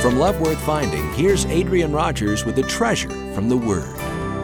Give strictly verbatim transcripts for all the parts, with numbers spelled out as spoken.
From Love Worth Finding, here's Adrian Rogers with a treasure from the Word.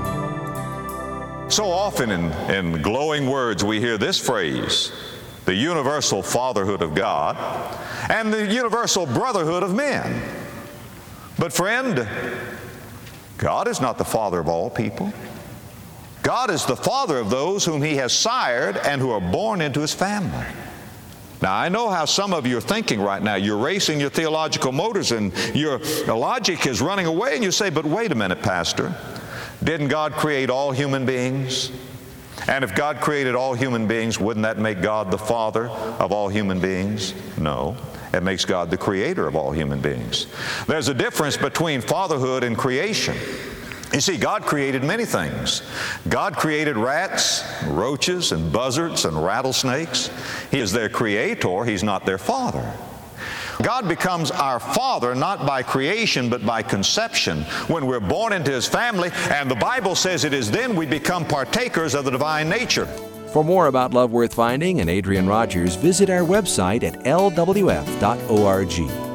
So often in, in glowing words we hear this phrase, the universal fatherhood of God and the universal brotherhood of men. But friend, God is not the father of all people. God is the father of those whom He has sired and who are born into His family. Now, I know how some of you are thinking right now. You're racing your theological motors and your logic is running away, and you say, but wait a minute, Pastor. Didn't God create all human beings? And if God created all human beings, wouldn't that make God the father of all human beings? No. It makes God the creator of all human beings. There's a difference between fatherhood and creation. You see, God created many things. God created rats, roaches, and buzzards, and rattlesnakes. He is their creator. He's not their father. God becomes our father not by creation but by conception when we're born into His family, and the Bible says it is then we become partakers of the divine nature. For more about Love Worth Finding and Adrian Rogers, visit our website at L W F dot org.